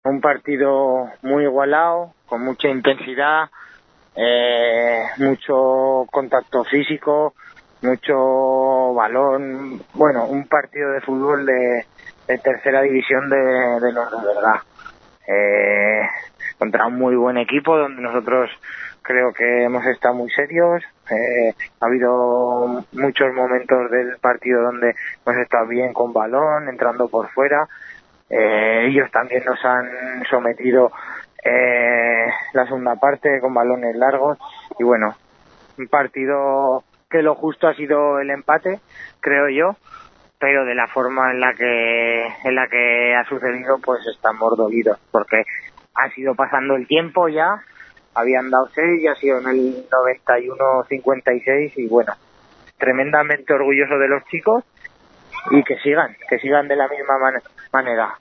un partido muy igualado, con mucha intensidad, mucho contacto físico, mucho balón, bueno, un partido de fútbol de tercera división de los de verdad. Contra un muy buen equipo donde nosotros creo que hemos estado muy serios. Ha habido muchos momentos del partido donde hemos estado bien con balón, entrando por fuera. Ellos también nos han sometido la segunda parte con balones largos y bueno, un partido que lo justo ha sido el empate, creo yo, pero de la forma en la que ha sucedido, pues estamos dolidos porque ha sido pasando el tiempo ya, habían dado 6 y ha sido en el 91-56 y bueno, tremendamente orgulloso de los chicos y que sigan de la misma manera.